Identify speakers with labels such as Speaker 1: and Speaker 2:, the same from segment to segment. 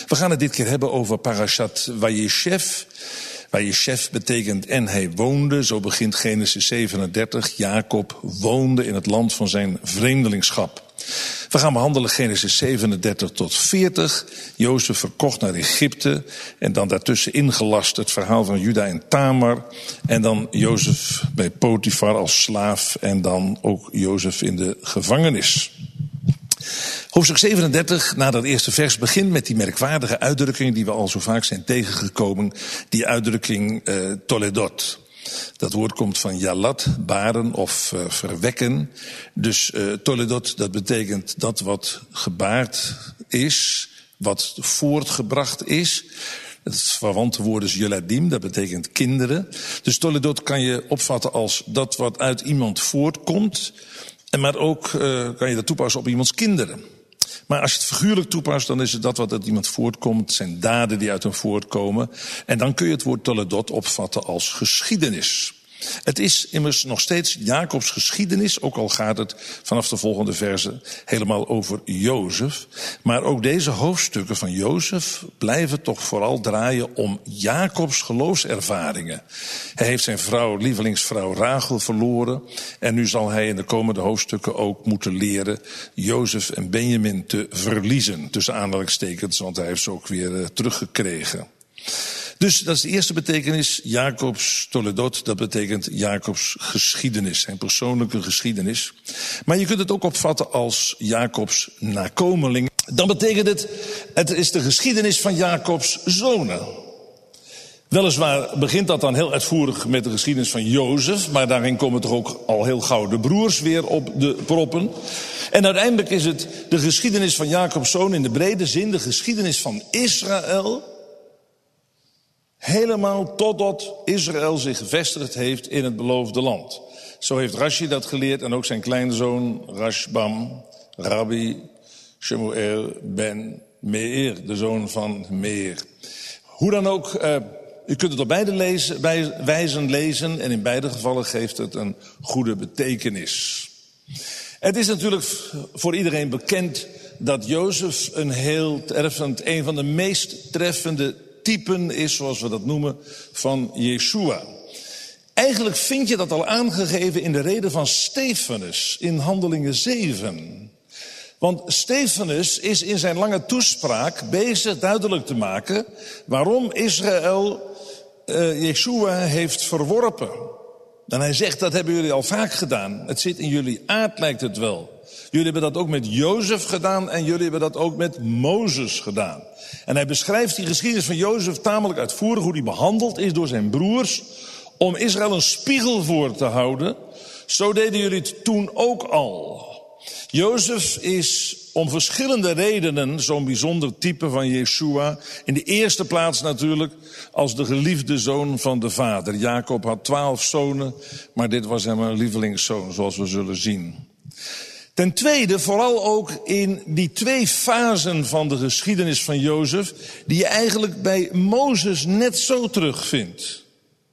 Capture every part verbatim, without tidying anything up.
Speaker 1: We gaan het dit keer hebben over Parashat Vayeshev. Vayeshev betekent en hij woonde, zo begint Genesis zevenendertig. Jacob woonde in het land van zijn vreemdelingschap. We gaan behandelen Genesis zevenendertig tot veertig. Jozef verkocht naar Egypte en dan daartussen ingelast het verhaal van Juda en Tamar. En dan Jozef bij Potifar als slaaf en dan ook Jozef in de gevangenis. Hoofdstuk zevenendertig, na dat eerste vers, begint met die merkwaardige uitdrukking die we al zo vaak zijn tegengekomen. Die uitdrukking uh, toledot. Dat woord komt van yalat, baren of uh, verwekken. Dus uh, toledot, dat betekent dat wat gebaard is, wat voortgebracht is. Het verwante woord is yeladim, dat betekent kinderen. Dus toledot kan je opvatten als dat wat uit iemand voortkomt. Maar ook uh, kan je dat toepassen op iemands kinderen. Maar als je het figuurlijk toepast, dan is het dat wat uit iemand voortkomt. Zijn daden die uit hem voortkomen. En dan kun je het woord toledot opvatten als geschiedenis. Het is immers nog steeds Jacobs geschiedenis, ook al gaat het vanaf de volgende verse helemaal over Jozef. Maar ook deze hoofdstukken van Jozef blijven toch vooral draaien om Jacobs geloofservaringen. Hij heeft zijn vrouw, lievelingsvrouw Rachel verloren en nu zal hij in de komende hoofdstukken ook moeten leren Jozef en Benjamin te verliezen. Tussen aanhalingstekens, want hij heeft ze ook weer uh, teruggekregen. Dus dat is de eerste betekenis, Jacobs toledot, dat betekent Jacobs geschiedenis, zijn persoonlijke geschiedenis. Maar je kunt het ook opvatten als Jacobs nakomeling. Dan betekent het, het is de geschiedenis van Jacobs zonen. Weliswaar begint dat dan heel uitvoerig met de geschiedenis van Jozef, maar daarin komen toch ook al heel gauw de broers weer op de proppen. En uiteindelijk is het de geschiedenis van Jacobs zoon in de brede zin, de geschiedenis van Israël. Helemaal totdat Israël zich gevestigd heeft in het beloofde land. Zo heeft Rashi dat geleerd en ook zijn kleinzoon Rashbam, Rabbi Shemuel ben Meir, de zoon van Meir. Hoe dan ook, uh, u kunt het op beide lezen, bij, wijzen lezen en in beide gevallen geeft het een goede betekenis. Het is natuurlijk voor iedereen bekend dat Jozef een heel treffend, een van de meest treffende typen is, zoals we dat noemen, van Yeshua. Eigenlijk vind je dat al aangegeven in de reden van Stefanus in Handelingen zeven. Want Stefanus is in zijn lange toespraak bezig duidelijk te maken waarom Israël uh, Yeshua heeft verworpen. En hij zegt, dat hebben jullie al vaak gedaan. Het zit in jullie aard, lijkt het wel. Jullie hebben dat ook met Jozef gedaan en jullie hebben dat ook met Mozes gedaan. En hij beschrijft die geschiedenis van Jozef tamelijk uitvoerig, hoe die behandeld is door zijn broers, om Israël een spiegel voor te houden. Zo deden jullie het toen ook al. Jozef is om verschillende redenen zo'n bijzonder type van Yeshua. In de eerste plaats natuurlijk als de geliefde zoon van de vader. Jacob had twaalf zonen, maar dit was hem een lievelingszoon, zoals we zullen zien. Ten tweede, vooral ook in die twee fasen van de geschiedenis van Jozef, die je eigenlijk bij Mozes net zo terugvindt.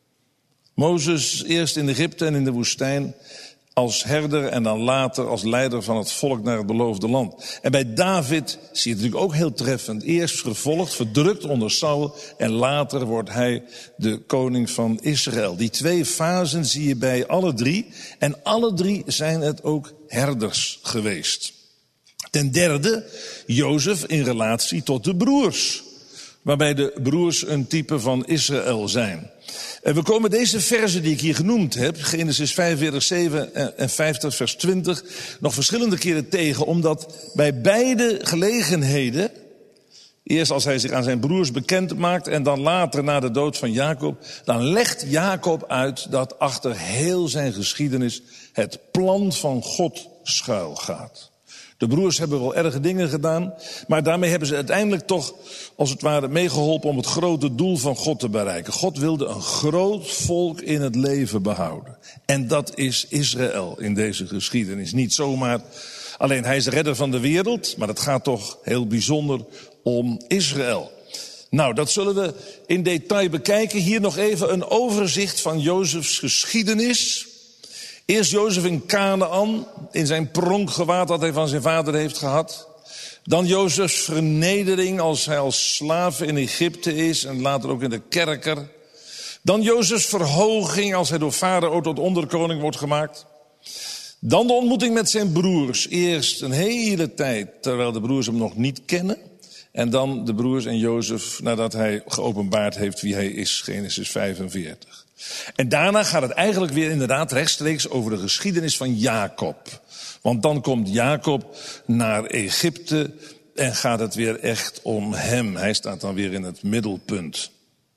Speaker 1: Mozes eerst in Egypte en in de woestijn als herder en dan later als leider van het volk naar het beloofde land. En bij David zie je het natuurlijk ook heel treffend. Eerst vervolgd, verdrukt onder Saul en later wordt hij de koning van Israël. Die twee fasen zie je bij alle drie en alle drie zijn het ook herders geweest. Ten derde, Jozef in relatie tot de broers, waarbij de broers een type van Israël zijn. En we komen deze verzen die ik hier genoemd heb, Genesis vijfenveertig, zeven en vijftig vers twintig, nog verschillende keren tegen, omdat bij beide gelegenheden, eerst als hij zich aan zijn broers bekend maakt en dan later na de dood van Jacob, dan legt Jacob uit dat achter heel zijn geschiedenis het plan van God schuil gaat. De broers hebben wel erge dingen gedaan, maar daarmee hebben ze uiteindelijk toch, als het ware, meegeholpen om het grote doel van God te bereiken. God wilde een groot volk in het leven behouden. En dat is Israël in deze geschiedenis. Niet zomaar, alleen hij is de redder van de wereld, maar het gaat toch heel bijzonder om Israël. Nou, dat zullen we in detail bekijken. Hier nog even een overzicht van Jozefs geschiedenis. Eerst Jozef in Kanaan, in zijn pronkgewaad dat hij van zijn vader heeft gehad. Dan Jozefs vernedering als hij als slaaf in Egypte is en later ook in de kerker. Dan Jozefs verhoging als hij door Farao tot onderkoning wordt gemaakt. Dan de ontmoeting met zijn broers. Eerst een hele tijd terwijl de broers hem nog niet kennen. En dan de broers en Jozef nadat hij geopenbaard heeft wie hij is. Genesis vijfenveertig. En daarna gaat het eigenlijk weer inderdaad rechtstreeks over de geschiedenis van Jacob. Want dan komt Jacob naar Egypte en gaat het weer echt om hem. Hij staat dan weer in het middelpunt.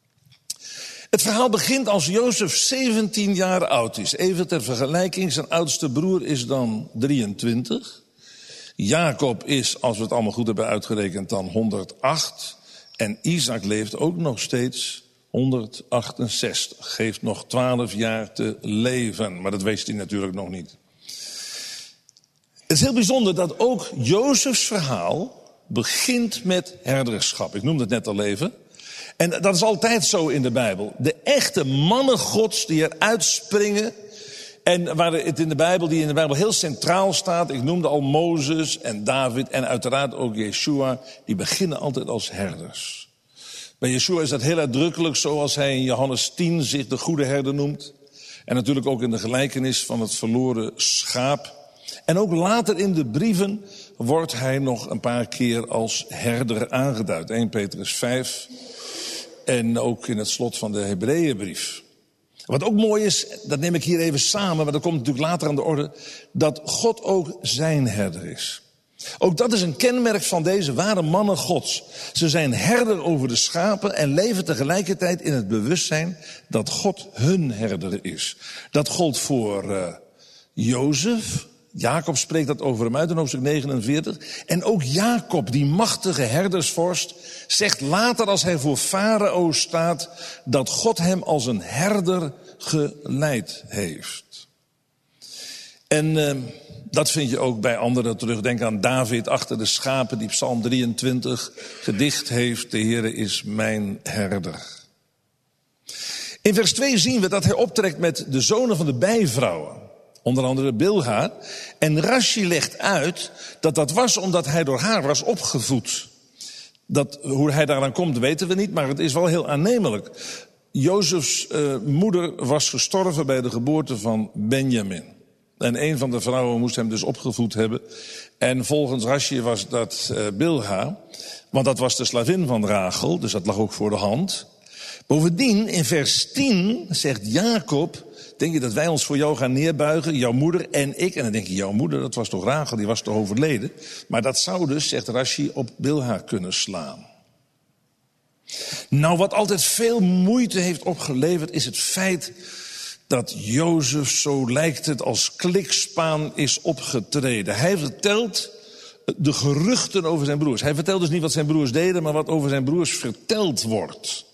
Speaker 1: Het verhaal begint als Jozef zeventien jaar oud is. Even ter vergelijking, zijn oudste broer is dan drieëntwintig. Jacob is, als we het allemaal goed hebben uitgerekend, dan honderdacht. En Isaac leeft ook nog steeds honderdachtenzestig. Geeft nog twaalf jaar te leven. Maar dat wist hij natuurlijk nog niet. Het is heel bijzonder dat ook Jozefs verhaal begint met herderschap. Ik noemde het net al even. En dat is altijd zo in de Bijbel. De echte mannen Gods die eruit springen. En waar het in de Bijbel, die in de Bijbel heel centraal staat. Ik noemde al Mozes en David en uiteraard ook Yeshua. Die beginnen altijd als herders. Bij Yeshua is dat heel uitdrukkelijk, zoals hij in Johannes tien zich de goede herder noemt. En natuurlijk ook in de gelijkenis van het verloren schaap. En ook later in de brieven wordt hij nog een paar keer als herder aangeduid. Eerste Petrus vijf en ook in het slot van de Hebreeënbrief. Wat ook mooi is, dat neem ik hier even samen, maar dat komt natuurlijk later aan de orde, dat God ook zijn herder is. Ook dat is een kenmerk van deze ware mannen Gods. Ze zijn herder over de schapen en leven tegelijkertijd in het bewustzijn dat God hun herder is. Dat gold voor uh, Jozef. Jacob spreekt dat over hem uit in hoofdstuk negenenveertig. En ook Jacob, die machtige herdersvorst, zegt later als hij voor Farao staat dat God hem als een herder geleid heeft. En uh, dat vind je ook bij anderen terug. Denk aan David achter de schapen die Psalm drieëntwintig gedicht heeft. De Heere is mijn herder. In vers twee zien we dat hij optrekt met de zonen van de bijvrouwen. Onder andere Bilha. En Rashi legt uit dat dat was omdat hij door haar was opgevoed. Dat, hoe hij daaraan komt weten we niet, maar het is wel heel aannemelijk. Jozefs uh, moeder was gestorven bij de geboorte van Benjamin. En een van de vrouwen moest hem dus opgevoed hebben. En volgens Rashi was dat uh, Bilha. Want dat was de slavin van Rachel, dus dat lag ook voor de hand. Bovendien, in vers tien zegt Jacob, denk je dat wij ons voor jou gaan neerbuigen, jouw moeder en ik? En dan denk je, jouw moeder, dat was toch Rachel, die was toch overleden? Maar dat zou dus, zegt Rashi, op Bilha kunnen slaan. Nou, wat altijd veel moeite heeft opgeleverd, is het feit dat Jozef, zo lijkt het, als klikspaan is opgetreden. Hij vertelt de geruchten over zijn broers. Hij vertelt dus niet wat zijn broers deden, maar wat over zijn broers verteld wordt.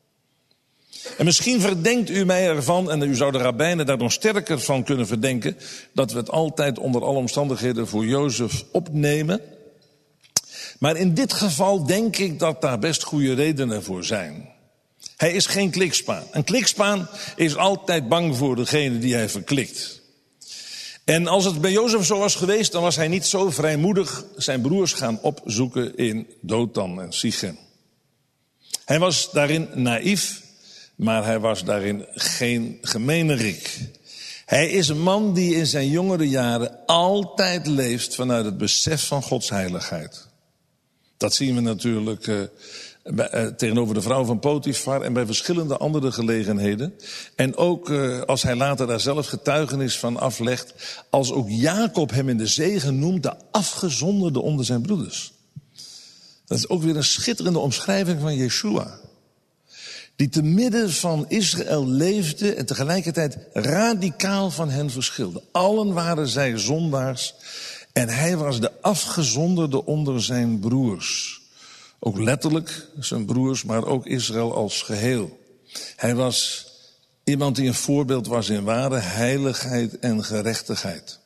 Speaker 1: En misschien verdenkt u mij ervan, en u zou de rabbijnen daar nog sterker van kunnen verdenken, dat we het altijd onder alle omstandigheden voor Jozef opnemen. Maar in dit geval denk ik dat daar best goede redenen voor zijn. Hij is geen klikspaan. Een klikspaan is altijd bang voor degene die hij verklikt. En als het bij Jozef zo was geweest, dan was hij niet zo vrijmoedig zijn broers gaan opzoeken in Dothan en Sichem. Hij was daarin naïef, maar hij was daarin geen gemeenerik. Hij is een man die in zijn jongere jaren altijd leeft vanuit het besef van Gods heiligheid. Dat zien we natuurlijk uh, bij, uh, tegenover de vrouw van Potifar en bij verschillende andere gelegenheden. En ook uh, als hij later daar zelf getuigenis van aflegt, als ook Jacob hem in de zegen noemt, de afgezonderde onder zijn broeders. Dat is ook weer een schitterende omschrijving van Yeshua. Die te midden van Israël leefde en tegelijkertijd radicaal van hen verschilde. Allen waren zij zondaars en hij was de afgezonderde onder zijn broers. Ook letterlijk zijn broers, maar ook Israël als geheel. Hij was iemand die een voorbeeld was in ware heiligheid en gerechtigheid.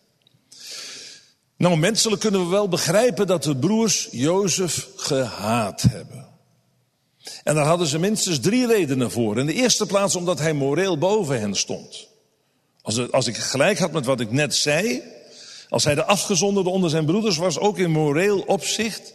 Speaker 1: Nou, menselijk kunnen we wel begrijpen dat de broers Jozef gehaat hebben. En daar hadden ze minstens drie redenen voor. In de eerste plaats omdat hij moreel boven hen stond. Als, het, als ik gelijk had met wat ik net zei, als hij de afgezonderde onder zijn broeders was, ook in moreel opzicht,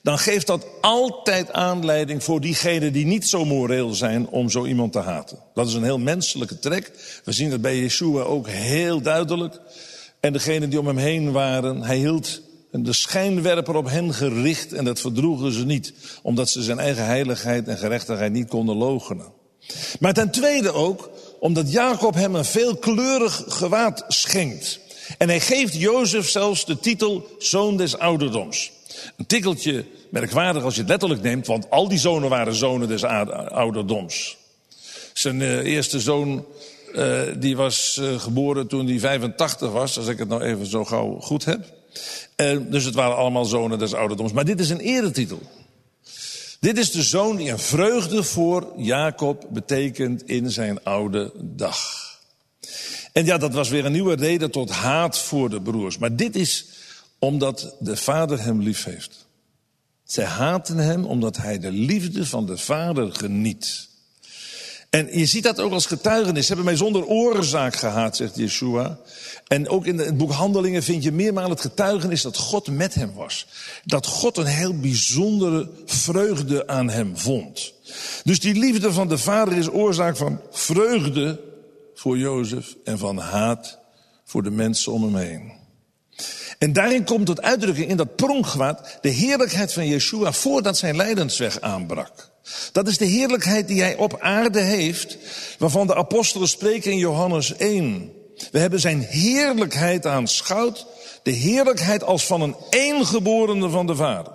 Speaker 1: dan geeft dat altijd aanleiding voor diegenen die niet zo moreel zijn om zo iemand te haten. Dat is een heel menselijke trek. We zien het bij Yeshua ook heel duidelijk. En degenen die om hem heen waren, hij hield de schijnwerper op hen gericht en dat verdroegen ze niet, omdat ze zijn eigen heiligheid en gerechtigheid niet konden loochenen. Maar ten tweede ook, omdat Jacob hem een veelkleurig gewaad schenkt. En hij geeft Jozef zelfs de titel zoon des ouderdoms. Een tikkeltje merkwaardig als je het letterlijk neemt, want al die zonen waren zonen des ouderdoms. Zijn uh, eerste zoon uh, die was uh, geboren toen hij vijfentachtig was, als ik het nou even zo gauw goed heb. Uh, dus het waren allemaal zonen des ouderdoms. Maar dit is een eretitel. Dit is de zoon die een vreugde voor Jacob betekent in zijn oude dag. En ja, dat was weer een nieuwe reden tot haat voor de broers. Maar dit is omdat de vader hem lief heeft. Zij haten hem omdat hij de liefde van de vader geniet. En je ziet dat ook als getuigenis. Ze hebben mij zonder oorzaak gehaat, zegt Yeshua. En ook in het boek Handelingen vind je meermaals het getuigenis dat God met hem was. Dat God een heel bijzondere vreugde aan hem vond. Dus die liefde van de vader is oorzaak van vreugde voor Jozef en van haat voor de mensen om hem heen. En daarin komt tot uitdrukking in dat pronkgewaad de heerlijkheid van Yeshua voordat zijn lijdensweg aanbrak. Dat is de heerlijkheid die hij op aarde heeft, waarvan de apostelen spreken in Johannes één. We hebben zijn heerlijkheid aanschouwd, de heerlijkheid als van een eengeborene van de Vader.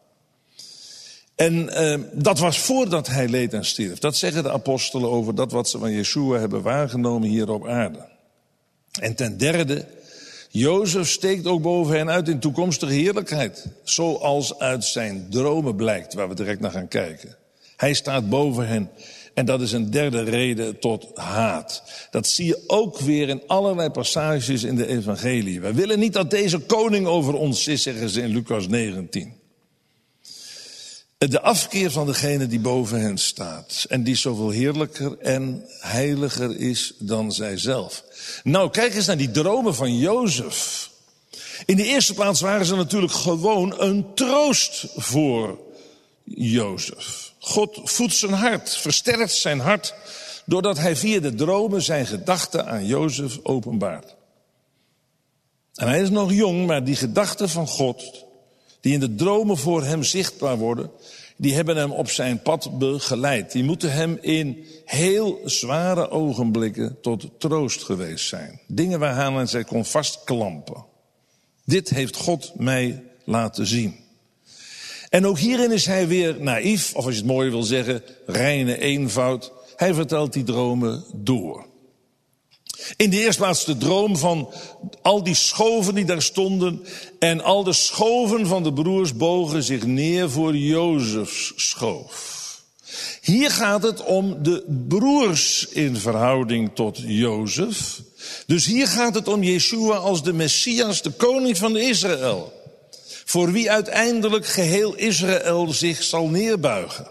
Speaker 1: En uh, dat was voordat hij leed en stierf. Dat zeggen de apostelen over dat wat ze van Yeshua hebben waargenomen hier op aarde. En ten derde, Jozef steekt ook boven hen uit in toekomstige heerlijkheid. Zoals uit zijn dromen blijkt, waar we direct naar gaan kijken. Hij staat boven hen. En dat is een derde reden tot haat. Dat zie je ook weer in allerlei passages in de evangelie. Wij willen niet dat deze koning over ons is, zeggen ze in Lucas negentien. De afkeer van degene die boven hen staat. En die zoveel heerlijker en heiliger is dan zijzelf. Nou, kijk eens naar die dromen van Jozef. In de eerste plaats waren ze natuurlijk gewoon een troost voor Jozef. God voedt zijn hart, versterkt zijn hart, doordat hij via de dromen zijn gedachten aan Jozef openbaart. En hij is nog jong, maar die gedachten van God, die in de dromen voor hem zichtbaar worden, die hebben hem op zijn pad begeleid. Die moeten hem in heel zware ogenblikken tot troost geweest zijn. Dingen waaraan hij kon vastklampen. Dit heeft God mij laten zien. En ook hierin is hij weer naïef, of als je het mooi wil zeggen, reine eenvoud. Hij vertelt die dromen door. In de eerste plaats de droom van al die schoven die daar stonden. En al de schoven van de broers bogen zich neer voor Jozefs schoof. Hier gaat het om de broers in verhouding tot Jozef. Dus hier gaat het om Yeshua als de Messias, de koning van Israël. Voor wie uiteindelijk geheel Israël zich zal neerbuigen.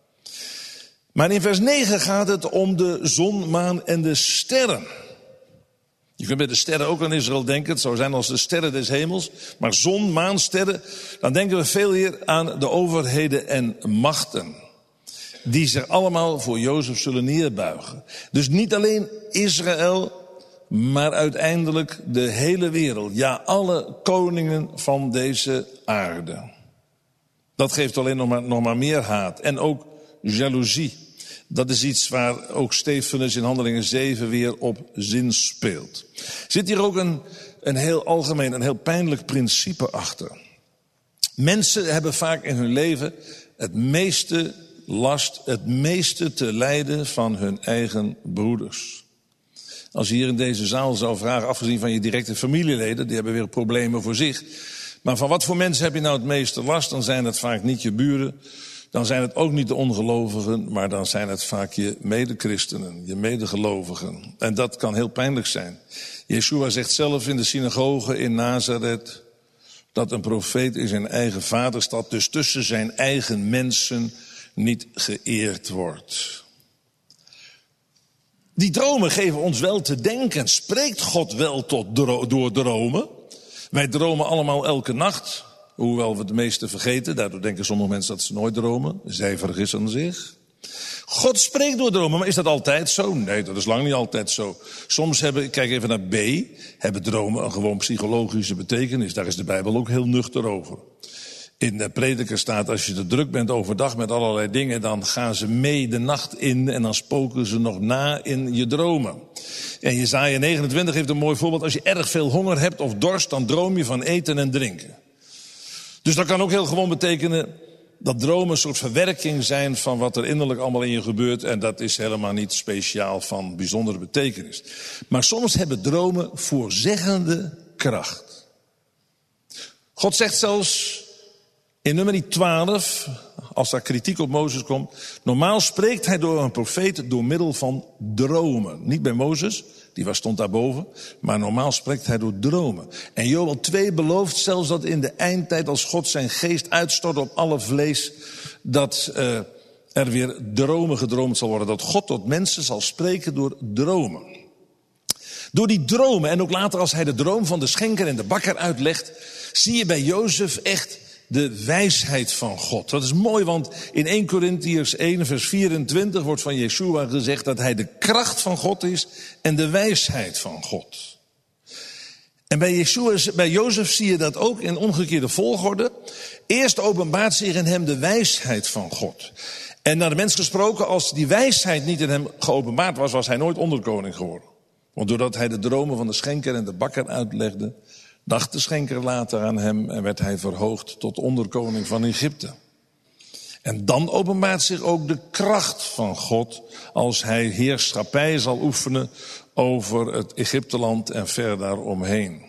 Speaker 1: Maar in vers negen gaat het om de zon, maan en de sterren. Je kunt bij de sterren ook aan Israël denken. Het zou zijn als de sterren des hemels. Maar zon, maan, sterren. Dan denken we veel meer aan de overheden en machten. Die zich allemaal voor Jozef zullen neerbuigen. Dus niet alleen Israël, maar uiteindelijk de hele wereld. Ja, alle koningen van deze aarde. Dat geeft alleen nog maar, nog maar meer haat. En ook jaloezie. Dat is iets waar ook Stefanus in Handelingen zeven weer op zinspeelt. Zit hier ook een, een heel algemeen, een heel pijnlijk principe achter. Mensen hebben vaak in hun leven het meeste last, het meeste te lijden van hun eigen broeders. Als je hier in deze zaal zou vragen, afgezien van je directe familieleden, die hebben weer problemen voor zich. Maar van wat voor mensen heb je nou het meeste last? Dan zijn het vaak niet je buren. Dan zijn het ook niet de ongelovigen, maar dan zijn het vaak je medechristenen, je medegelovigen. En dat kan heel pijnlijk zijn. Yeshua zegt zelf in de synagoge in Nazareth dat een profeet in zijn eigen vaderstad, dus tussen zijn eigen mensen, niet geëerd wordt. Die dromen geven ons wel te denken. Spreekt God wel tot dro- door dromen? Wij dromen allemaal elke nacht. Hoewel we de meeste vergeten, daardoor denken sommige mensen dat ze nooit dromen. Zij vergissen zich. God spreekt door dromen, maar is dat altijd zo? Nee, dat is lang niet altijd zo. Soms hebben, kijk even naar B, hebben dromen een gewoon psychologische betekenis. Daar is de Bijbel ook heel nuchter over. In de Prediker staat, als je te druk bent overdag met allerlei dingen, dan gaan ze mee de nacht in en dan spoken ze nog na in je dromen. En Jesaja negenentwintig heeft een mooi voorbeeld. Als je erg veel honger hebt of dorst, dan droom je van eten en drinken. Dus dat kan ook heel gewoon betekenen dat dromen een soort verwerking zijn van wat er innerlijk allemaal in je gebeurt. En dat is helemaal niet speciaal van bijzondere betekenis. Maar soms hebben dromen voorzeggende kracht. God zegt zelfs in nummer twaalf, als daar kritiek op Mozes komt, normaal spreekt hij door een profeet door middel van dromen. Niet bij Mozes, die was, stond daarboven, maar normaal spreekt hij door dromen. En Joël twee belooft zelfs dat in de eindtijd, als God zijn geest uitstort op alle vlees, dat uh, er weer dromen gedroomd zal worden. Dat God tot mensen zal spreken door dromen. Door die dromen, en ook later als hij de droom van de schenker en de bakker uitlegt, zie je bij Jozef echt de wijsheid van God. Dat is mooi, want in eerste Korintiërs één vers vierentwintig wordt van Yeshua gezegd dat hij de kracht van God is en de wijsheid van God. En bij, Yeshua, bij Jozef zie je dat ook in omgekeerde volgorde. Eerst openbaart zich in hem de wijsheid van God. En naar de mens gesproken, als die wijsheid niet in hem geopenbaard was, was hij nooit onderkoning geworden. Want doordat hij de dromen van de schenker en de bakker uitlegde, dacht de schenker later aan hem en werd hij verhoogd tot onderkoning van Egypte. En dan openbaart zich ook de kracht van God als hij heerschappij zal oefenen over het Egypteland en ver daaromheen.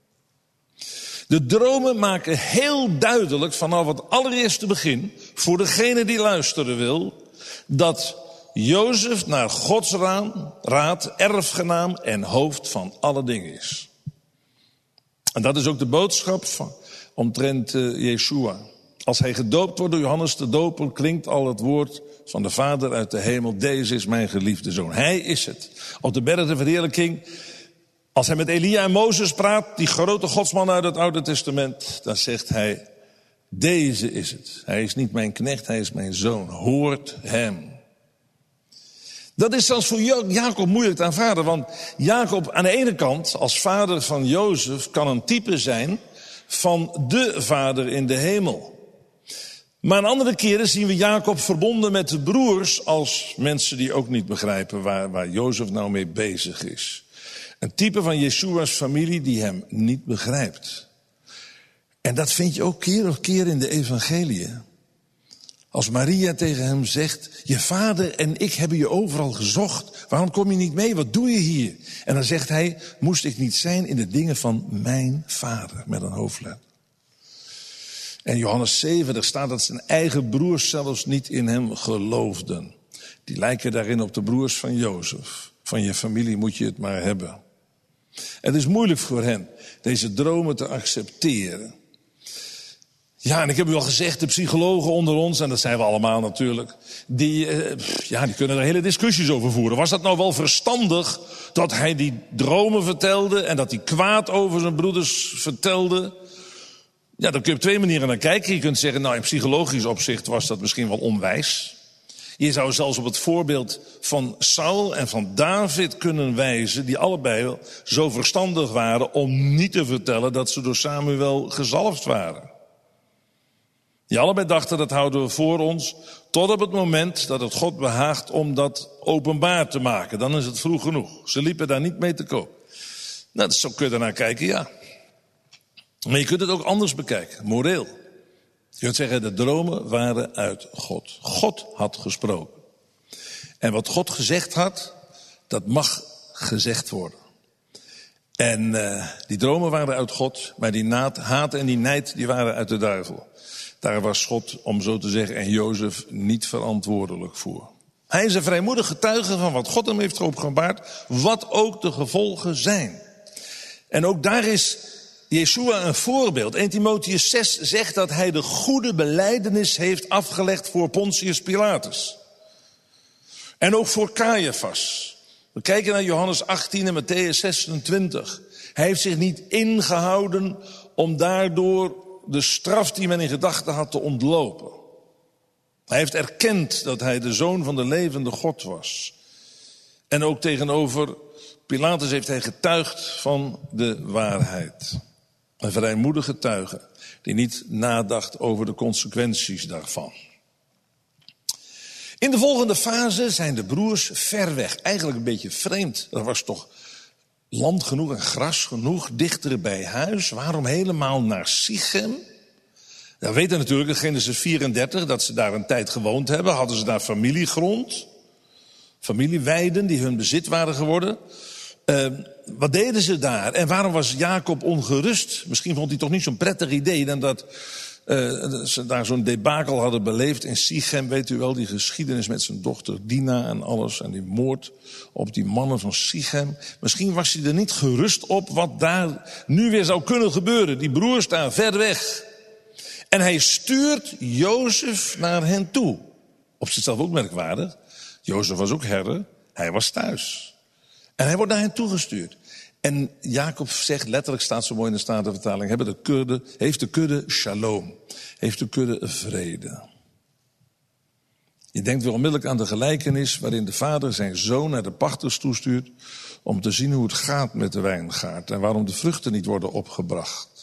Speaker 1: De dromen maken heel duidelijk vanaf het allereerste begin, voor degene die luisteren wil, dat Jozef naar Gods raad, erfgenaam en hoofd van alle dingen is. En dat is ook de boodschap van, omtrent uh, Yeshua. Als hij gedoopt wordt door Johannes de Doper, klinkt al het woord van de Vader uit de hemel. Deze is mijn geliefde zoon. Hij is het. Op de berg der verheerlijking, als hij met Elia en Mozes praat, die grote godsman uit het Oude Testament, dan zegt hij, deze is het. Hij is niet mijn knecht, hij is mijn zoon. Hoort hem. Dat is zelfs voor Jacob moeilijk te aanvaarden, want Jacob aan de ene kant, als vader van Jozef, kan een type zijn van de vader in de hemel. Maar aan andere keren zien we Jacob verbonden met de broers als mensen die ook niet begrijpen waar, waar Jozef nou mee bezig is. Een type van Jeshua's familie die hem niet begrijpt. En dat vind je ook keer op keer in de evangeliën. Als Maria tegen hem zegt, je vader en ik hebben je overal gezocht. Waarom kom je niet mee? Wat doe je hier? En dan zegt hij, moest ik niet zijn in de dingen van mijn vader, met een hoofdletter. En Johannes zeven, daar staat dat zijn eigen broers zelfs niet in hem geloofden. Die lijken daarin op de broers van Jozef. Van je familie moet je het maar hebben. Het is moeilijk voor hen deze dromen te accepteren. Ja, en ik heb u al gezegd, de psychologen onder ons, en dat zijn we allemaal natuurlijk, die, eh, ja, die kunnen er hele discussies over voeren. Was dat nou wel verstandig dat hij die dromen vertelde en dat hij kwaad over zijn broeders vertelde? Ja, daar kun je op twee manieren naar kijken. Je kunt zeggen, nou in psychologisch opzicht was dat misschien wel onwijs. Je zou zelfs op het voorbeeld van Saul en van David kunnen wijzen, die allebei zo verstandig waren om niet te vertellen dat ze door Samuel gezalfd waren. Die allebei dachten, dat houden we voor ons, tot op het moment dat het God behaagt om dat openbaar te maken. Dan is het vroeg genoeg. Ze liepen daar niet mee te koop. Nou, zo kun je ernaar kijken, ja. Maar je kunt het ook anders bekijken, moreel. Je kunt zeggen, de dromen waren uit God. God had gesproken. En wat God gezegd had, dat mag gezegd worden. En uh, die dromen waren uit God, maar die naad, haat en die nijd, die waren uit de duivel. Daar was God, om zo te zeggen, en Jozef niet verantwoordelijk voor. Hij is een vrijmoedig getuige van wat God hem heeft geopenbaard, wat ook de gevolgen zijn. En ook daar is Yeshua een voorbeeld. eerste Timotheüs zes zegt dat hij de goede belijdenis heeft afgelegd voor Pontius Pilatus. En ook voor Caiaphas. We kijken naar Johannes achttien en Matthäus zesentwintig. Hij heeft zich niet ingehouden om daardoor de straf die men in gedachten had te ontlopen. Hij heeft erkend dat hij de zoon van de levende God was. En ook tegenover Pilatus heeft hij getuigd van de waarheid. Een vrijmoedige getuige die niet nadacht over de consequenties daarvan. In de volgende fase zijn de broers ver weg. Eigenlijk een beetje vreemd. Er was toch land genoeg en gras genoeg dichter bij huis. Waarom helemaal naar Sichem? We weten natuurlijk in Genesis vierendertig dat ze daar een tijd gewoond hebben. Hadden ze daar familiegrond, familieweiden die hun bezit waren geworden. Uh, wat deden ze daar? En waarom was Jacob ongerust? Misschien vond hij toch niet zo'n prettig idee dan dat uh, ze daar zo'n debakel hadden beleefd in Sichem. Weet u wel, die geschiedenis met zijn dochter Dina en alles. En die moord op die mannen van Sichem. Misschien was hij er niet gerust op wat daar nu weer zou kunnen gebeuren. Die broers staan ver weg. En hij stuurt Jozef naar hen toe. Op zichzelf ook merkwaardig. Jozef was ook herder. Hij was thuis. En hij wordt naar hen toegestuurd. En Jacob zegt, letterlijk staat zo mooi in de Statenvertaling, hebben de kudde, heeft de kudde shalom. Heeft de kudde vrede. Je denkt weer onmiddellijk aan de gelijkenis waarin de vader zijn zoon naar de pachters toestuurt om te zien hoe het gaat met de wijngaard en waarom de vruchten niet worden opgebracht.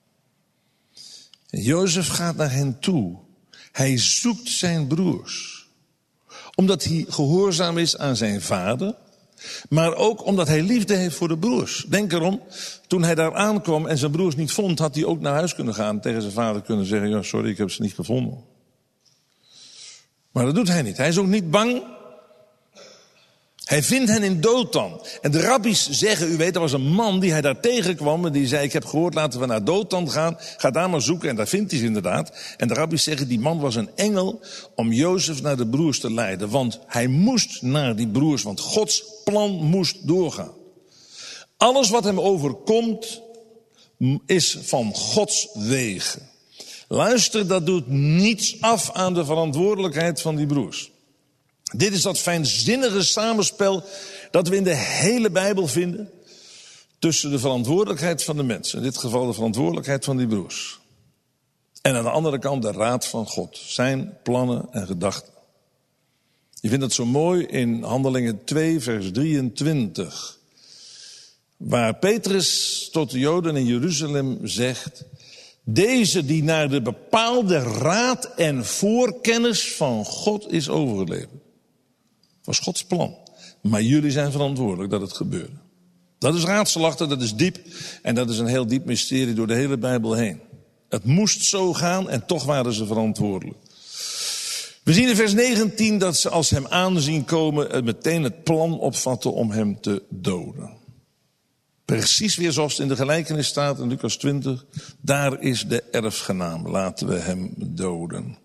Speaker 1: En Jozef gaat naar hen toe. Hij zoekt zijn broers. Omdat hij gehoorzaam is aan zijn vader. Maar ook omdat hij liefde heeft voor de broers. Denk erom, toen hij daar aankwam en zijn broers niet vond, had hij ook naar huis kunnen gaan. Tegen zijn vader kunnen zeggen, ja, sorry, ik heb ze niet gevonden. Maar dat doet hij niet. Hij is ook niet bang. Hij vindt hen in Dothan. En de rabbies zeggen, u weet, er was een man die hij daar tegenkwam en die zei, ik heb gehoord, laten we naar Dothan gaan. Ga daar maar zoeken en daar vindt hij ze inderdaad. En de rabbies zeggen, die man was een engel om Jozef naar de broers te leiden. Want hij moest naar die broers, want Gods plan moest doorgaan. Alles wat hem overkomt is van Gods wegen. Luister, dat doet niets af aan de verantwoordelijkheid van die broers. Dit is dat fijnzinnige samenspel dat we in de hele Bijbel vinden tussen de verantwoordelijkheid van de mensen, in dit geval de verantwoordelijkheid van die broers. En aan de andere kant de raad van God, zijn plannen en gedachten. Je vindt het zo mooi in Handelingen twee, vers drieëntwintig. Waar Petrus tot de Joden in Jeruzalem zegt, deze die naar de bepaalde raad en voorkennis van God is overgeleverd. Was Gods plan. Maar jullie zijn verantwoordelijk dat het gebeurde. Dat is raadselachtig, dat is diep. En dat is een heel diep mysterie door de hele Bijbel heen. Het moest zo gaan en toch waren ze verantwoordelijk. We zien in vers negentien dat ze als hem aanzien komen meteen het plan opvatten om hem te doden. Precies weer zoals het in de gelijkenis staat in Lucas twintig. Daar is de erfgenaam, laten we hem doden.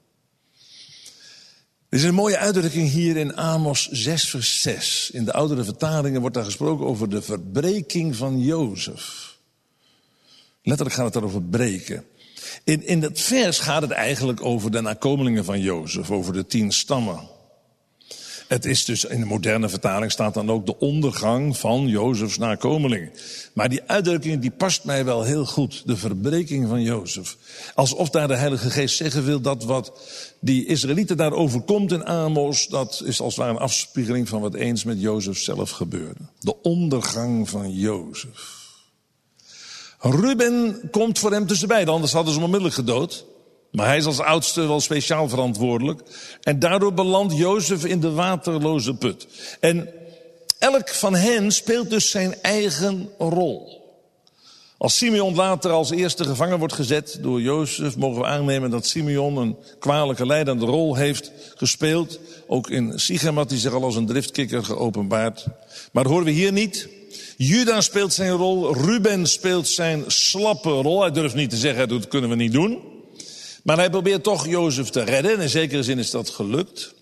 Speaker 1: Er is een mooie uitdrukking hier in Amos zes vers zes. In de oudere vertalingen wordt daar gesproken over de verbreking van Jozef. Letterlijk gaat het daarover breken. In, in het vers gaat het eigenlijk over de nakomelingen van Jozef, over de tien stammen. Het is dus, in de moderne vertaling staat dan ook de ondergang van Jozefs nakomelingen. Maar die uitdrukking die past mij wel heel goed. De verbreking van Jozef. Alsof daar de Heilige Geest zeggen wil dat wat die Israëlieten daar overkomt in Amos, dat is als het ware een afspiegeling van wat eens met Jozef zelf gebeurde. De ondergang van Jozef. Ruben komt voor hem tussenbeide, anders hadden ze hem onmiddellijk gedood. Maar hij is als oudste wel speciaal verantwoordelijk. En daardoor belandt Jozef in de waterloze put. En elk van hen speelt dus zijn eigen rol. Als Simeon later als eerste gevangen wordt gezet door Jozef, mogen we aannemen dat Simeon een kwalijke leidende rol heeft gespeeld. Ook in Sichem had hij zich al als een driftkikker geopenbaard. Maar dat horen we hier niet. Juda speelt zijn rol, Ruben speelt zijn slappe rol. Hij durft niet te zeggen, dat kunnen we niet doen. Maar hij probeert toch Jozef te redden. En in zekere zin is dat gelukt.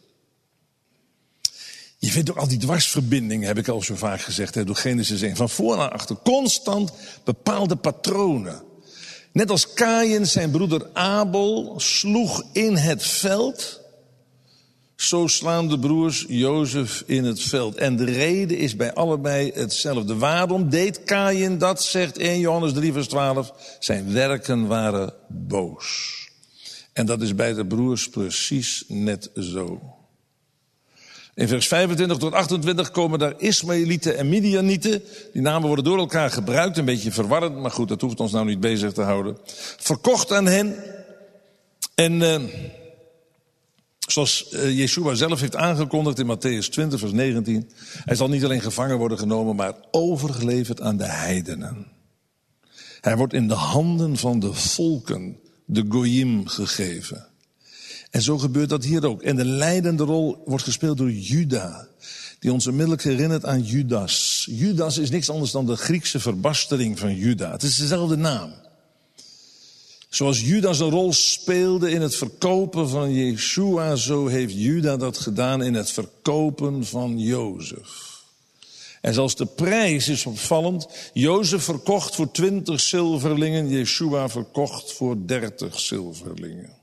Speaker 1: Je vindt ook al die dwarsverbindingen, heb ik al zo vaak gezegd, hè, door Genesis één. Van voor naar achter. Constant bepaalde patronen. Net als Kaïn zijn broeder Abel sloeg in het veld. zo slaan de broers Jozef in het veld. En de reden is bij allebei hetzelfde. Waarom deed Kaïn dat, zegt eerste Johannes drie vers twaalf. Zijn werken waren boos. En dat is bij de broers precies net zo. In vers vijfentwintig tot achtentwintig komen daar Ismaëlieten en Midianieten. Die namen worden door elkaar gebruikt, een beetje verwarrend. Maar goed, dat hoeft ons nou niet bezig te houden. Verkocht aan hen. En uh, zoals uh, Yeshua zelf heeft aangekondigd in Matthäus twintig vers negentien. Hij zal niet alleen gevangen worden genomen, maar overgeleverd aan de heidenen. Hij wordt in de handen van de volken, de Goyim, gegeven. En zo gebeurt dat hier ook. En de leidende rol wordt gespeeld door Juda, die ons onmiddellijk herinnert aan Judas. Judas is niks anders dan de Griekse verbastering van Juda. Het is dezelfde naam. Zoals Judas een rol speelde in het verkopen van Yeshua, zo heeft Juda dat gedaan in het verkopen van Jozef. En zelfs de prijs is opvallend. Jozef verkocht voor twintig zilverlingen, Yeshua verkocht voor dertig zilverlingen.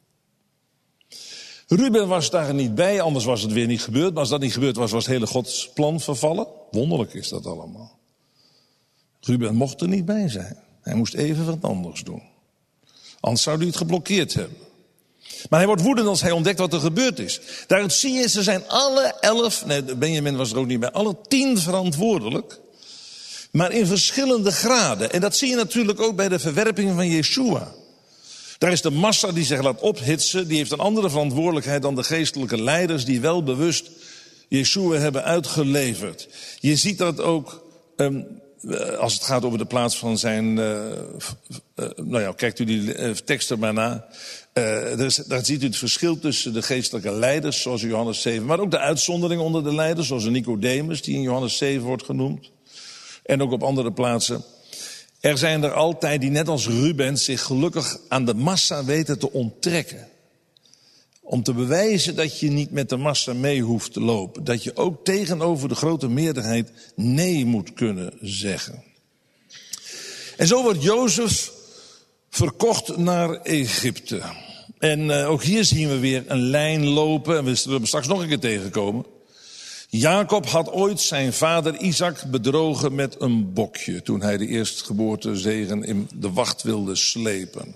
Speaker 1: Ruben was daar niet bij, anders was het weer niet gebeurd. Maar als dat niet gebeurd was, was het hele Gods plan vervallen. Wonderlijk is dat allemaal. Ruben mocht er niet bij zijn. Hij moest even wat anders doen. Anders zou hij het geblokkeerd hebben. Maar hij wordt woedend als hij ontdekt wat er gebeurd is. Daaruit zie je, ze zijn alle elf, nee, Benjamin was er ook niet bij, alle tien verantwoordelijk. Maar in verschillende graden. En dat zie je natuurlijk ook bij de verwerping van Yeshua. Daar is de massa die zich laat ophitsen, die heeft een andere verantwoordelijkheid dan de geestelijke leiders die wel bewust Yeshua hebben uitgeleverd. Je ziet dat ook um, als het gaat over de plaats van zijn, uh, uh, nou ja, kijkt u die uh, tekst er maar na. Uh, dus, daar ziet u het verschil tussen de geestelijke leiders, zoals in Johannes zeven, maar ook de uitzondering onder de leiders, zoals een Nicodemus, die in Johannes zeven wordt genoemd. En ook op andere plaatsen. Er zijn er altijd die net als Ruben zich gelukkig aan de massa weten te onttrekken. Om te bewijzen dat je niet met de massa mee hoeft te lopen. Dat je ook tegenover de grote meerderheid nee moet kunnen zeggen. En zo wordt Jozef verkocht naar Egypte. En uh, ook hier zien we weer een lijn lopen. En we zullen straks nog een keer tegenkomen. Jacob had ooit zijn vader Isaac bedrogen met een bokje, toen hij de eerstgeboortezegen in de wacht wilde slepen.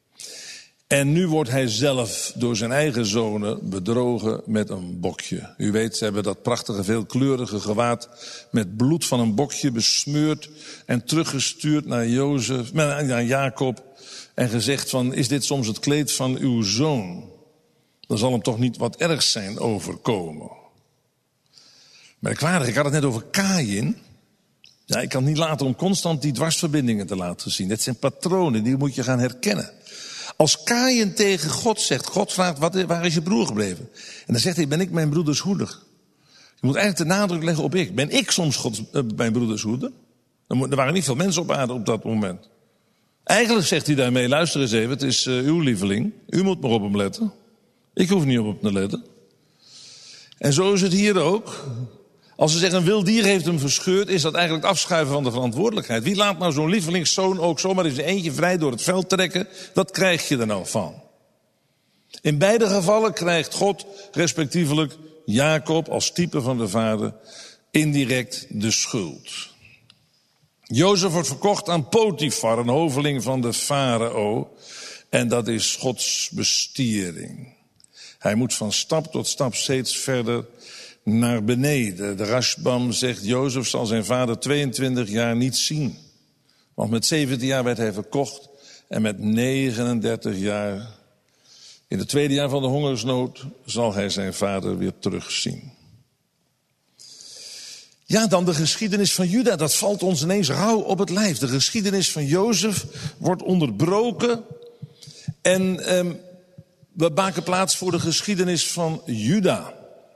Speaker 1: En nu wordt hij zelf door zijn eigen zonen bedrogen met een bokje. U weet, ze hebben dat prachtige veelkleurige gewaad met bloed van een bokje besmeurd en teruggestuurd naar Jozef, naar Jacob en gezegd van, is dit soms het kleed van uw zoon? Dan zal hem toch niet wat ergs zijn overkomen. Merkwaardig, ik had het net over Kaïn. Ja, ik kan niet laten om constant die dwarsverbindingen te laten zien. Dat zijn patronen, die moet je gaan herkennen. Als Kaïn tegen God zegt, God vraagt, wat, waar is je broer gebleven? En dan zegt hij, ben ik mijn broeders hoeder? Je moet eigenlijk de nadruk leggen op ik. Ben ik soms Gods, uh, mijn broeders hoeder? Er waren niet veel mensen op aarde op dat moment. Eigenlijk zegt hij daarmee, luister eens even, het is uh, uw lieveling. U moet maar op hem letten. Ik hoef niet op hem te letten. En zo is het hier ook. Als ze zeggen een wild dier heeft hem verscheurd, is dat eigenlijk het afschuiven van de verantwoordelijkheid. Wie laat nou zo'n lievelingszoon ook zomaar in zijn eentje vrij door het veld trekken? Wat krijg je er nou van? In beide gevallen krijgt God, respectievelijk Jacob als type van de vader, indirect de schuld. Jozef wordt verkocht aan Potifar, een hoveling van de farao. En dat is Gods bestiering. Hij moet van stap tot stap steeds verder naar beneden. De Rashbam zegt, Jozef zal zijn vader tweeëntwintig jaar niet zien. Want met zeventien jaar werd hij verkocht. En met negenendertig jaar, in het tweede jaar van de hongersnood, zal hij zijn vader weer terugzien. Ja, dan de geschiedenis van Juda. Dat valt ons ineens rauw op het lijf. De geschiedenis van Jozef wordt onderbroken. En um, we maken plaats voor de geschiedenis van Juda.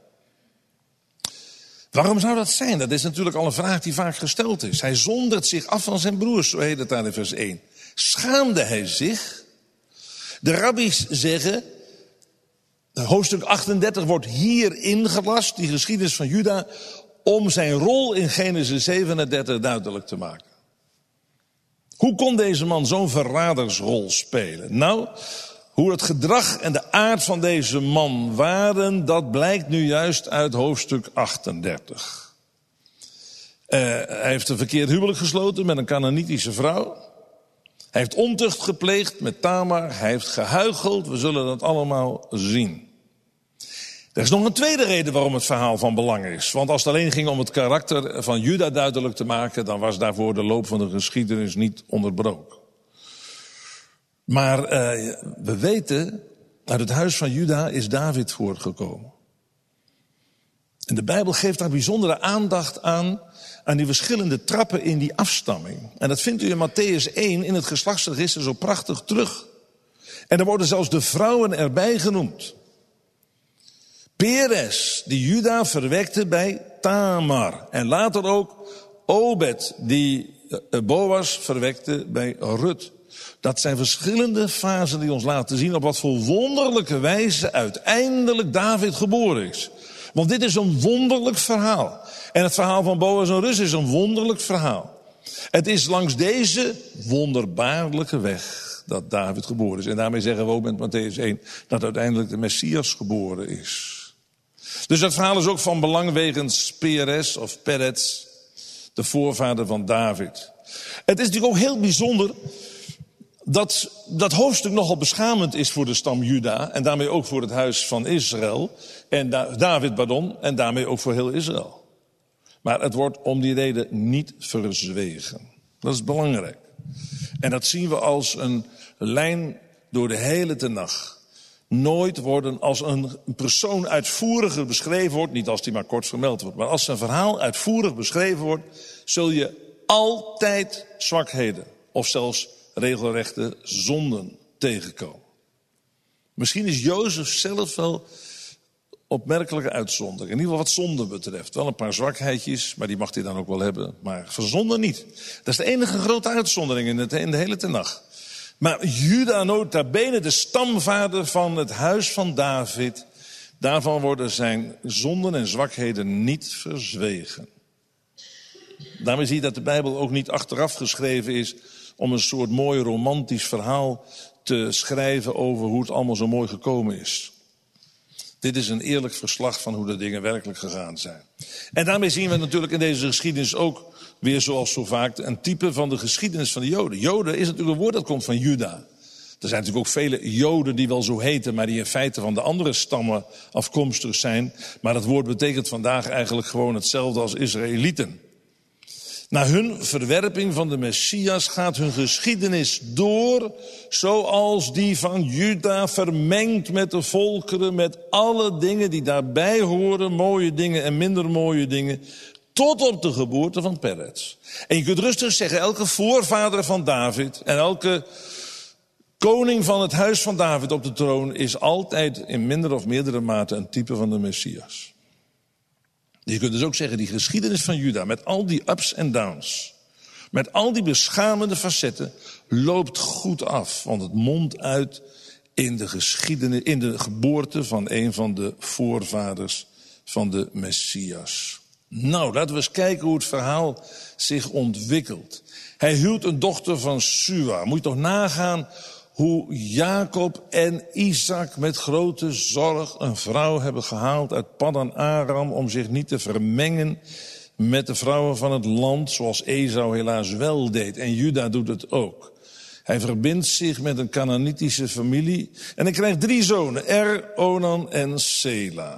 Speaker 1: Waarom zou dat zijn? Dat is natuurlijk al een vraag die vaak gesteld is. Hij zondert zich af van zijn broers, zo heet het daar in vers één. Schaamde hij zich? De rabbies zeggen, hoofdstuk achtendertig wordt hier ingelast, die geschiedenis van Juda, om zijn rol in Genesis zevenendertig duidelijk te maken. Hoe kon deze man zo'n verradersrol spelen? Nou, Hoe het gedrag en de aard van deze man waren, dat blijkt nu juist uit hoofdstuk achtendertig. Uh, hij heeft een verkeerd huwelijk gesloten met een Kanaanitische vrouw. Hij heeft ontucht gepleegd met Tamar. Hij heeft gehuicheld. We zullen dat allemaal zien. Er is nog een tweede reden waarom het verhaal van belang is. Want als het alleen ging om het karakter van Juda duidelijk te maken, dan was daarvoor de loop van de geschiedenis niet onderbroken. Maar uh, we weten, uit het huis van Juda is David voortgekomen. En de Bijbel geeft daar bijzondere aandacht aan, aan die verschillende trappen in die afstamming. En dat vindt u in Mattheüs één in het geslachtsregister zo prachtig terug. En er worden zelfs de vrouwen erbij genoemd. Peres, die Juda verwekte bij Tamar. En later ook Obed, die Boas verwekte bij Rut. Dat zijn verschillende fasen die ons laten zien op wat voor wonderlijke wijze uiteindelijk David geboren is. Want dit is een wonderlijk verhaal. En het verhaal van Boas en Rut is een wonderlijk verhaal. Het is langs deze wonderbaarlijke weg dat David geboren is. En daarmee zeggen we ook met Mattheüs één dat uiteindelijk de Messias geboren is. Dus dat verhaal is ook van belang wegens Peres of Peretz, de voorvader van David. Het is natuurlijk ook heel bijzonder dat dat hoofdstuk nogal beschamend is voor de stam Juda en daarmee ook voor het huis van Israël en David, pardon, en daarmee ook voor heel Israël. Maar het wordt om die reden niet verzwegen. Dat is belangrijk. En dat zien we als een lijn door de hele tenach. Nooit worden als een persoon uitvoeriger beschreven wordt, niet als die maar kort vermeld wordt, maar als zijn verhaal uitvoerig beschreven wordt, zul je altijd zwakheden of zelfs regelrechte zonden tegenkomen. Misschien is Jozef zelf wel opmerkelijke uitzondering. In ieder geval wat zonde betreft. Wel een paar zwakheidjes, maar die mag hij dan ook wel hebben. Maar voor zonde niet. Dat is de enige grote uitzondering in, het, in de hele tenach. Maar Juda, nota bene, de stamvader van het huis van David, daarvan worden zijn zonden en zwakheden niet verzwegen. Daarmee zie je dat de Bijbel ook niet achteraf geschreven is om een soort mooi romantisch verhaal te schrijven over hoe het allemaal zo mooi gekomen is. Dit is een eerlijk verslag van hoe de dingen werkelijk gegaan zijn. En daarmee zien we natuurlijk in deze geschiedenis ook weer zoals zo vaak een type van de geschiedenis van de Joden. Joden is natuurlijk een woord dat komt van Juda. Er zijn natuurlijk ook vele Joden die wel zo heten, maar die in feite van de andere stammen afkomstig zijn. Maar dat woord betekent vandaag eigenlijk gewoon hetzelfde als Israëlieten. Na hun verwerping van de Messias gaat hun geschiedenis door, zoals die van Juda, vermengd met de volkeren, met alle dingen die daarbij horen, mooie dingen en minder mooie dingen, tot op de geboorte van Peretz. En je kunt rustig zeggen, elke voorvader van David en elke koning van het huis van David op de troon is altijd in minder of meerdere mate een type van de Messias. Je kunt dus ook zeggen, die geschiedenis van Juda, met al die ups en downs, met al die beschamende facetten, loopt goed af. Want het mondt uit in de geschiedenis, in de geboorte van een van de voorvaders van de Messias. Nou, laten we eens kijken hoe het verhaal zich ontwikkelt. Hij huwt een dochter van Sua. Moet je toch nagaan hoe Jacob en Isaac met grote zorg een vrouw hebben gehaald uit Paddan Aram om zich niet te vermengen met de vrouwen van het land, zoals Esau helaas wel deed. En Juda doet het ook. Hij verbindt zich met een Kanaanitische familie en hij krijgt drie zonen, Er, Onan en Sela.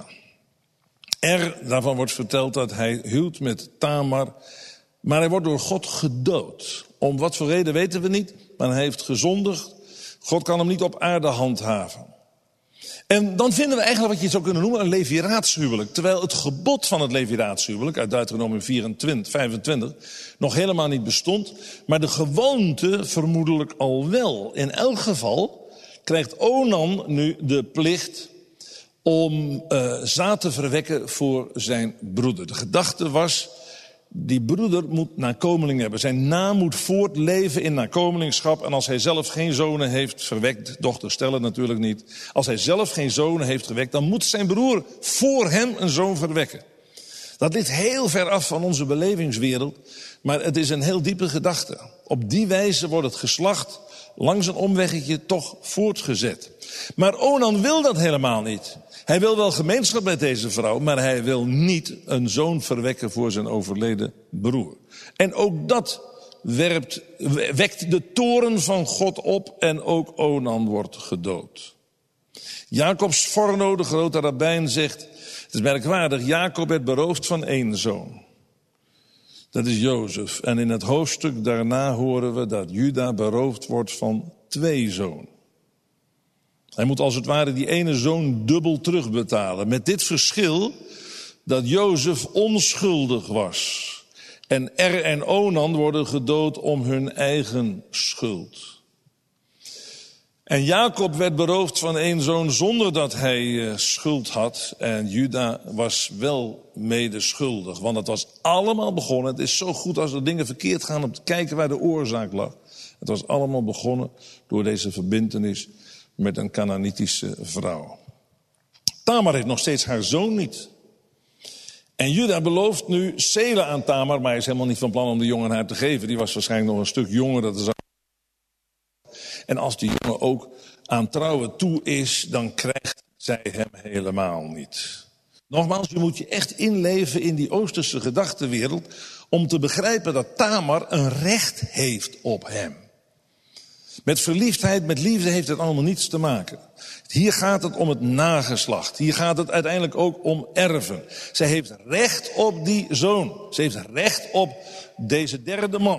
Speaker 1: Er, daarvan wordt verteld dat hij huwt met Tamar, maar hij wordt door God gedood. Om wat voor reden weten we niet, maar hij heeft gezondigd. God kan hem niet op aarde handhaven. En dan vinden we eigenlijk wat je zou kunnen noemen een leviraatshuwelijk. Terwijl het gebod van het leviraatshuwelijk uit Deuteronomium vierentwintig, vijfentwintig nog helemaal niet bestond. Maar de gewoonte vermoedelijk al wel. In elk geval krijgt Onan nu de plicht om uh, zaad te verwekken voor zijn broeder. De gedachte was, die broeder moet nakomeling hebben. Zijn naam moet voortleven in nakomelingschap. En als hij zelf geen zonen heeft verwekt, dochter stellen natuurlijk niet. Als hij zelf geen zonen heeft gewekt, dan moet zijn broer voor hem een zoon verwekken. Dat ligt heel ver af van onze belevingswereld. Maar het is een heel diepe gedachte. Op die wijze wordt het geslacht langs een omweggetje toch voortgezet. Maar Onan wil dat helemaal niet. Hij wil wel gemeenschap met deze vrouw, maar hij wil niet een zoon verwekken voor zijn overleden broer. En ook dat werpt, wekt de toorn van God op en ook Onan wordt gedood. Jacob Sforno, de grote rabbijn, zegt, het is merkwaardig, Jacob werd beroofd van één zoon. Dat is Jozef. En in het hoofdstuk daarna horen we dat Juda beroofd wordt van twee zonen. Hij moet als het ware die ene zoon dubbel terugbetalen. Met dit verschil dat Jozef onschuldig was. En Er en Onan worden gedood om hun eigen schuld. En Jacob werd beroofd van één zoon zonder dat hij uh, schuld had. En Juda was wel medeschuldig. Want het was allemaal begonnen. Het is zo goed als er dingen verkeerd gaan om te kijken waar de oorzaak lag. Het was allemaal begonnen door deze verbintenis met een Kanaanitische vrouw. Tamar heeft nog steeds haar zoon niet. En Juda belooft nu Sela aan Tamar, maar hij is helemaal niet van plan om de jongen haar te geven. Die was waarschijnlijk nog een stuk jonger. Dat is... En als die jongen ook aan trouwen toe is, dan krijgt zij hem helemaal niet. Nogmaals, je moet je echt inleven in die Oosterse gedachtenwereld om te begrijpen dat Tamar een recht heeft op hem. Met verliefdheid, met liefde heeft het allemaal niets te maken. Hier gaat het om het nageslacht. Hier gaat het uiteindelijk ook om erven. Zij heeft recht op die zoon. Ze heeft recht op deze derde man.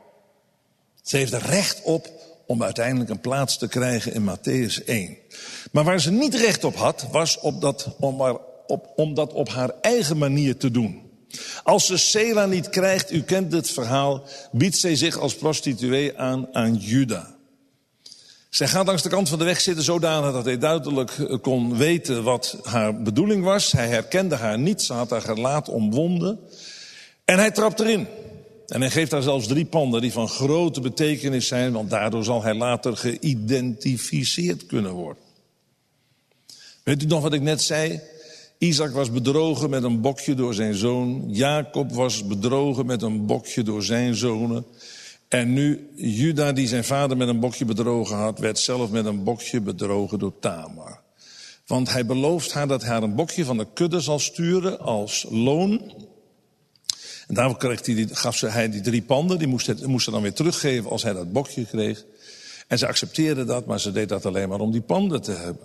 Speaker 1: Ze heeft er recht op om uiteindelijk een plaats te krijgen in Mattheüs één. Maar waar ze niet recht op had, was op dat, om, maar op, om dat op haar eigen manier te doen. Als ze Sela niet krijgt, u kent het verhaal, biedt zij zich als prostituee aan aan Juda. Zij gaat langs de kant van de weg zitten zodanig dat hij duidelijk kon weten wat haar bedoeling was. Hij herkende haar niet, ze had haar gelaat omwonden. En hij trapt erin. En hij geeft haar zelfs drie panden die van grote betekenis zijn, want daardoor zal hij later geïdentificeerd kunnen worden. Weet u nog wat ik net zei? Isaac was bedrogen met een bokje door zijn zoon. Jacob was bedrogen met een bokje door zijn zonen. En nu Juda, die zijn vader met een bokje bedrogen had, werd zelf met een bokje bedrogen door Tamar. Want hij belooft haar dat hij haar een bokje van de kudde zal sturen als loon. En daarvoor kreeg hij, gaf ze hij die drie panden, die moest, het, moest ze dan weer teruggeven als hij dat bokje kreeg. En ze accepteerde dat, maar ze deed dat alleen maar om die panden te hebben.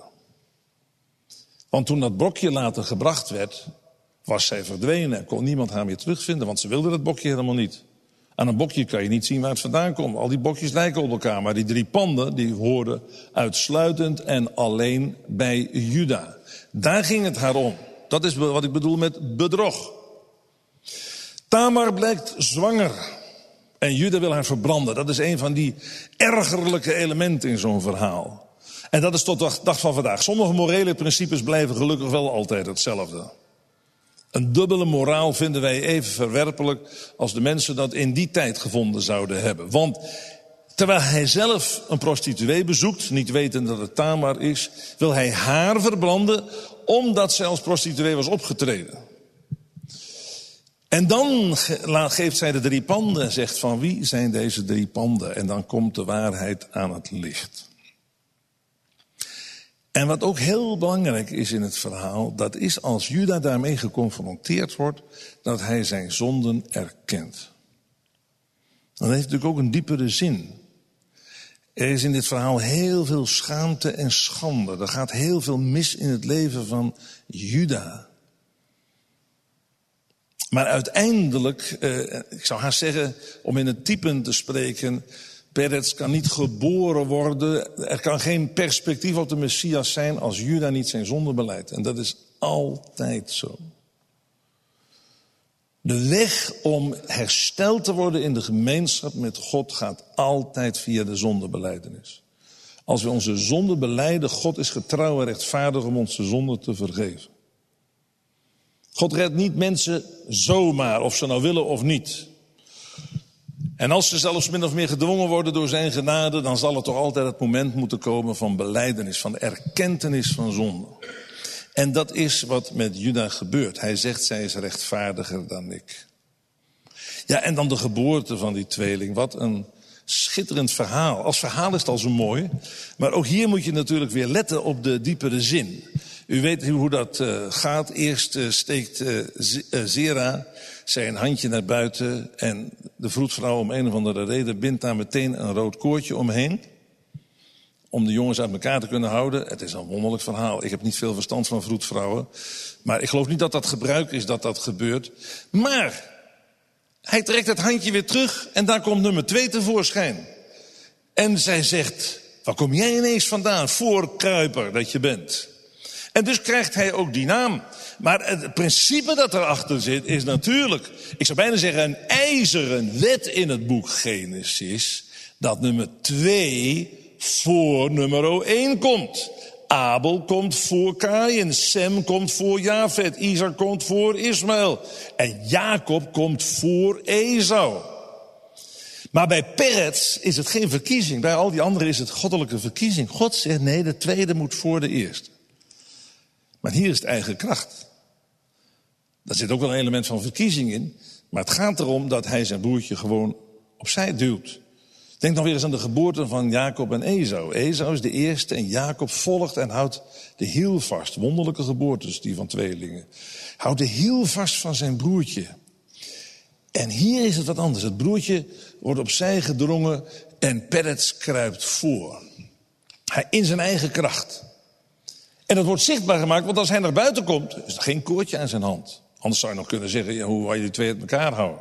Speaker 1: Want toen dat bokje later gebracht werd, was zij verdwenen en kon niemand haar meer terugvinden, want ze wilde dat bokje helemaal niet. Aan een bokje kan je niet zien waar het vandaan komt. Al die bokjes lijken op elkaar, maar die drie panden die hoorden uitsluitend en alleen bij Juda. Daar ging het haar om. Dat is wat ik bedoel met bedrog. Tamar blijkt zwanger en Juda wil haar verbranden. Dat is een van die ergerlijke elementen in zo'n verhaal. En dat is tot de dag van vandaag. Sommige morele principes blijven gelukkig wel altijd hetzelfde. Een dubbele moraal vinden wij even verwerpelijk als de mensen dat in die tijd gevonden zouden hebben. Want terwijl hij zelf een prostituee bezoekt, niet wetend dat het Tamar is, wil hij haar verbranden omdat zij als prostituee was opgetreden. En dan geeft zij de drie panden en zegt van wie zijn deze drie panden? En dan komt de waarheid aan het licht. En wat ook heel belangrijk is in het verhaal, dat is als Juda daarmee geconfronteerd wordt, dat hij zijn zonden erkent. Dat heeft natuurlijk ook een diepere zin. Er is in dit verhaal heel veel schaamte en schande. Er gaat heel veel mis in het leven van Juda. Maar uiteindelijk, eh, ik zou haast zeggen, om in het typen te spreken, Peretz kan niet geboren worden. Er kan geen perspectief op de Messias zijn als Juda niet zijn zonde beleidt. En dat is altijd zo. De weg om hersteld te worden in de gemeenschap met God gaat altijd via de zondebelijdenis. Als we onze zonde belijden, God is getrouw en rechtvaardig om onze zonde te vergeven. God redt niet mensen zomaar, of ze nou willen of niet. En als ze zelfs min of meer gedwongen worden door zijn genade, dan zal er toch altijd het moment moeten komen van belijdenis, van de erkentenis van zonde. En dat is wat met Juda gebeurt. Hij zegt, zij is rechtvaardiger dan ik. Ja, en dan de geboorte van die tweeling. Wat een Schitterend verhaal. Als verhaal is het al zo mooi. Maar ook hier moet je natuurlijk weer letten op de diepere zin. U weet hoe dat uh, gaat. Eerst uh, steekt uh, Zera zijn handje naar buiten. En de vroedvrouw om een of andere reden bindt daar meteen een rood koordje omheen. Om de jongens uit elkaar te kunnen houden. Het is een wonderlijk verhaal. Ik heb niet veel verstand van vroedvrouwen. Maar ik geloof niet dat dat gebruik is dat dat gebeurt. Maar hij trekt het handje weer terug en daar komt nummer twee tevoorschijn. En zij zegt, waar kom jij ineens vandaan, voorkruiper dat je bent? En dus krijgt hij ook die naam. Maar het principe dat erachter zit is natuurlijk, ik zou bijna zeggen, een ijzeren wet in het boek Genesis, dat nummer twee voor nummer één komt. Abel komt voor Kaïn, Sem komt voor Jafet, Isaac komt voor Ismaël en Jacob komt voor Esau. Maar bij Peretz is het geen verkiezing, bij al die anderen is het goddelijke verkiezing. God zegt nee, de tweede moet voor de eerste. Maar hier is het eigen kracht. Daar zit ook wel een element van verkiezing in, maar het gaat erom dat hij zijn broertje gewoon opzij duwt. Denk dan weer eens aan de geboorte van Jacob en Esau. Esau is de eerste en Jacob volgt en houdt de hiel vast. Wonderlijke geboortes, die van tweelingen. Houdt de hiel vast van zijn broertje. En hier is het wat anders. Het broertje wordt opzij gedrongen en Peretz kruipt voor. Hij in zijn eigen kracht. En dat wordt zichtbaar gemaakt, want als hij naar buiten komt, is er geen koordje aan zijn hand. Anders zou je nog kunnen zeggen, ja, hoe wou je die twee uit elkaar houden?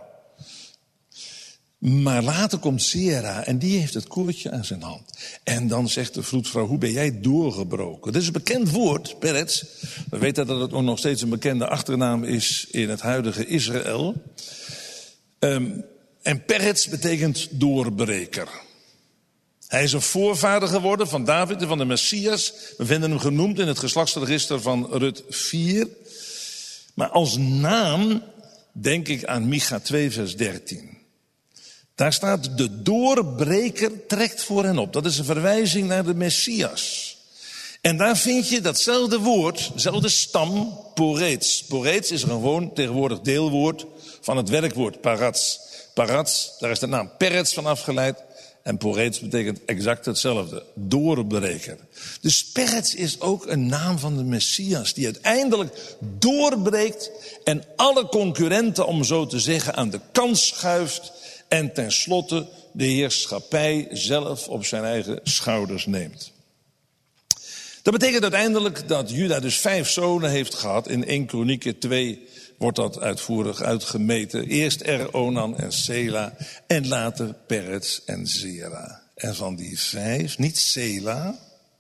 Speaker 1: Maar later komt Zera en die heeft het koordje aan zijn hand. En dan zegt de vroedvrouw, hoe ben jij doorgebroken? Dat is een bekend woord, Peretz. We weten dat het ook nog steeds een bekende achternaam is in het huidige Israël. Um, en Peretz betekent doorbreker. Hij is een voorvader geworden van David en van de Messias. We vinden hem genoemd in het geslachtsregister van Rut vier. Maar als naam denk ik aan Micha twee vers dertien. Daar staat, de doorbreker trekt voor hen op. Dat is een verwijzing naar de Messias. En daar vind je datzelfde woord, dezelfde stam, poreets. Poreets is een gewoon tegenwoordig deelwoord van het werkwoord parats. Parats, daar is de naam Peretz van afgeleid. En poreets betekent exact hetzelfde, doorbreker. Dus Peretz is ook een naam van de Messias, die uiteindelijk doorbreekt en alle concurrenten, om zo te zeggen, aan de kant schuift. En tenslotte de heerschappij zelf op zijn eigen schouders neemt. Dat betekent uiteindelijk dat Juda dus vijf zonen heeft gehad. In eerste Kronieken twee wordt dat uitvoerig uitgemeten. Eerst Er, Onan en Sela en later Peretz en Zera. En van die vijf, niet Sela.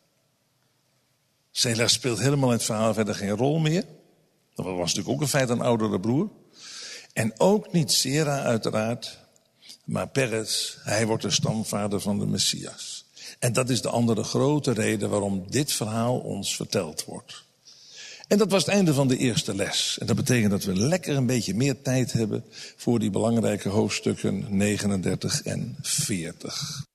Speaker 1: Sela speelt helemaal in het verhaal verder geen rol meer. Dat was natuurlijk ook in feite een oudere broer. En ook niet Zera uiteraard. Maar Peretz, hij wordt de stamvader van de Messias. En dat is de andere grote reden waarom dit verhaal ons verteld wordt. En dat was het einde van de eerste les. En dat betekent dat we lekker een beetje meer tijd hebben voor die belangrijke hoofdstukken negenendertig en veertig.